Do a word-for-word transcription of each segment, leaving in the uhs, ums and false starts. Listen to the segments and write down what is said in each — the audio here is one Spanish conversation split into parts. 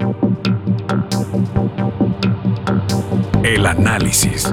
El análisis.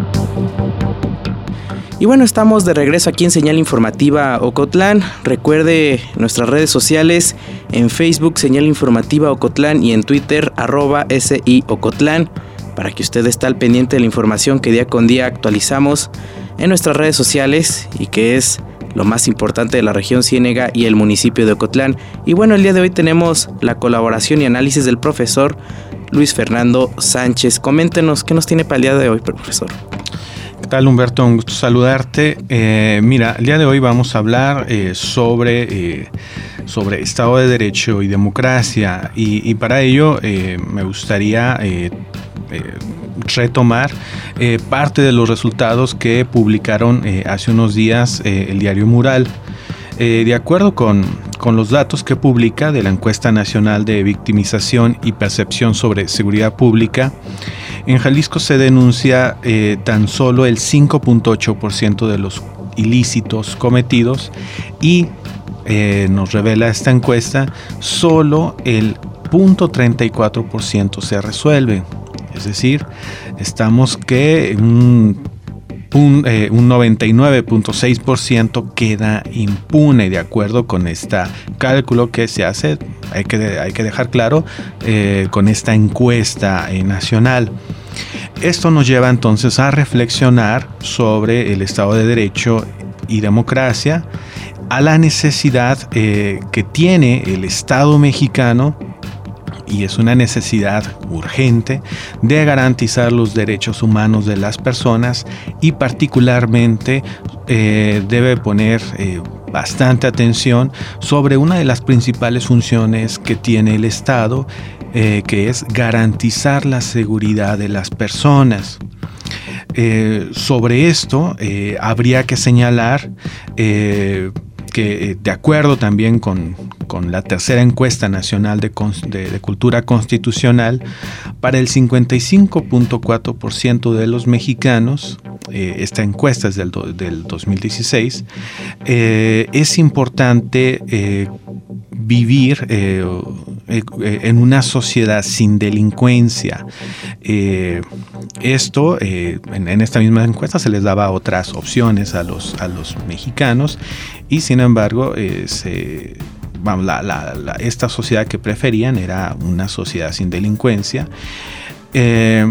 Y bueno, estamos de regreso aquí en Señal Informativa Ocotlán. Recuerde nuestras redes sociales: en Facebook Señal Informativa Ocotlán y en Twitter arroba S I Ocotlán, para que usted esté al pendiente de la información que día con día actualizamos en nuestras redes sociales y que es lo más importante de la región Ciénega y el municipio de Ocotlán. Y bueno, el día de hoy tenemos la colaboración y análisis del profesor Luis Fernando Sánchez. Coméntenos, ¿qué nos tiene para el día de hoy, profesor? ¿Qué tal, Humberto? Un gusto saludarte. Eh, mira, el día de hoy vamos a hablar eh, sobre, eh, sobre Estado de Derecho y democracia, y, y para ello eh, me gustaría eh, eh, retomar eh, parte de los resultados que publicaron eh, hace unos días eh, el diario Mural. Eh, de acuerdo con, con los datos que publica de la Encuesta Nacional de Victimización y Percepción sobre Seguridad Pública, en Jalisco se denuncia eh, tan solo el cinco punto ocho por ciento de los ilícitos cometidos y eh, nos revela esta encuesta, solo el cero punto treinta y cuatro por ciento se resuelve. Es decir, estamos que un, un, eh, un noventa y nueve punto seis por ciento queda impune, de acuerdo con este cálculo que se hace, hay que, hay que dejar claro, eh, con esta encuesta eh, nacional. Esto nos lleva entonces a reflexionar sobre el Estado de Derecho y democracia, a la necesidad eh, que tiene el Estado mexicano, y es una necesidad urgente, de garantizar los derechos humanos de las personas, y particularmente eh, debe poner eh, bastante atención sobre una de las principales funciones que tiene el Estado, eh, que es garantizar la seguridad de las personas. Eh, sobre esto eh, habría que señalar eh, que, de acuerdo también con, con la tercera encuesta nacional de, de, de cultura constitucional, para el cincuenta y cinco punto cuatro por ciento de los mexicanos, eh, esta encuesta es del, do, del dos mil dieciséis, eh, es importante eh, vivir eh, eh, en una sociedad sin delincuencia. Eh, esto, eh, en, en esta misma encuesta se les daba otras opciones a los, a los mexicanos, y sin embargo, eh, se, vamos, la, la, la, esta sociedad que preferían era una sociedad sin delincuencia. Eh,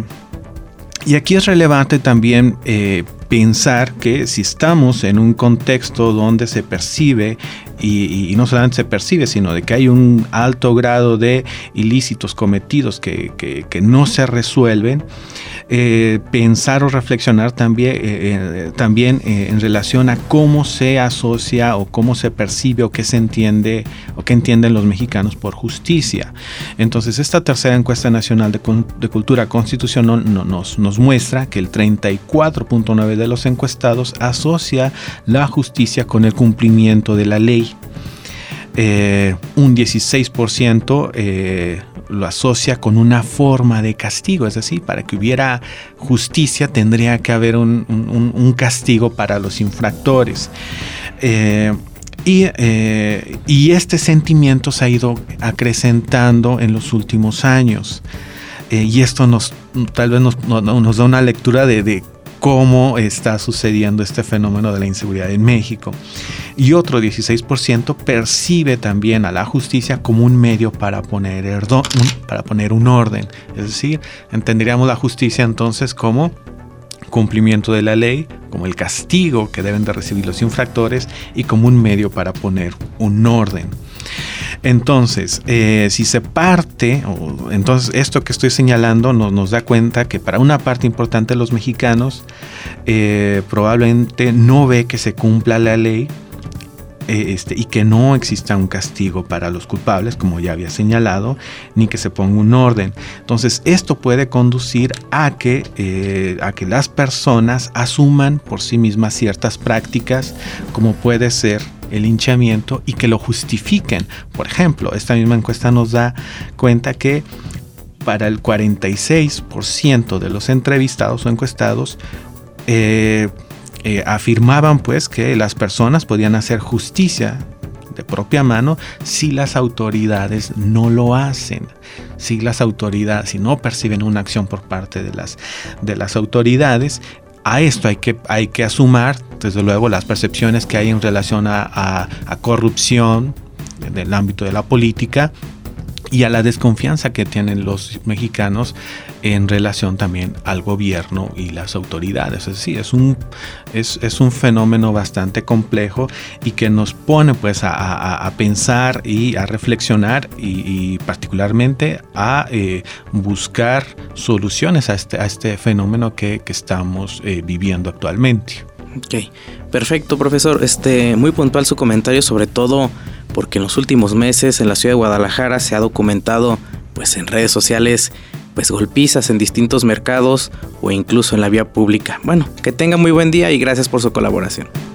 y aquí es relevante también eh, pensar que si estamos en un contexto donde se percibe, y, y no solamente se percibe, sino de que hay un alto grado de ilícitos cometidos que, que, que no se resuelven, eh, pensar o reflexionar también, eh, también eh, en relación a cómo se asocia o cómo se percibe o qué se entiende o qué entienden los mexicanos por justicia. Entonces, esta tercera encuesta nacional de, de cultura constitucional no, nos, nos muestra que el treinta y cuatro punto nueve por ciento de los encuestados asocia la justicia con el cumplimiento de la ley. Eh, un dieciséis por ciento eh, lo asocia con una forma de castigo, es decir, para que hubiera justicia tendría que haber un, un, un castigo para los infractores. Eh, y, eh, y este sentimiento se ha ido acrecentando en los últimos años. Eh, y esto nos tal vez nos, nos, nos da una lectura de, de cómo está sucediendo este fenómeno de la inseguridad en México. Y otro dieciséis por ciento percibe también a la justicia como un medio para poner, erdo, un, para poner un orden. Es decir, entenderíamos la justicia entonces como cumplimiento de la ley, como el castigo que deben de recibir los infractores y como un medio para poner un orden. Entonces, eh, si se parte, o, entonces esto que estoy señalando nos, nos da cuenta que para una parte importante de los mexicanos eh, probablemente no ve que se cumpla la ley eh, este, y que no exista un castigo para los culpables, como ya había señalado, ni que se ponga un orden. Entonces, esto puede conducir a que, eh, a que las personas asuman por sí mismas ciertas prácticas, como puede ser el linchamiento, y que lo justifiquen. Por ejemplo, esta misma encuesta nos da cuenta que para el cuarenta y seis por ciento de los entrevistados o encuestados eh, eh, afirmaban pues que las personas podían hacer justicia de propia mano si las autoridades no lo hacen. Si las autoridades, si no perciben una acción por parte de las, de las autoridades, a esto hay que, hay que asumir, desde luego, las percepciones que hay en relación a, a, a corrupción en el ámbito de la política y a la desconfianza que tienen los mexicanos en relación también al gobierno y las autoridades. Es decir, es un, es, es un fenómeno bastante complejo y que nos pone pues a, a, a pensar y a reflexionar y, y particularmente a eh, buscar soluciones a este, a este fenómeno que, que estamos eh, viviendo actualmente. Ok, perfecto, profesor. Este, muy puntual su comentario, sobre todo porque en los últimos meses en la ciudad de Guadalajara se ha documentado pues en redes sociales pues golpizas en distintos mercados o incluso en la vía pública. Bueno, que tenga muy buen día y gracias por su colaboración.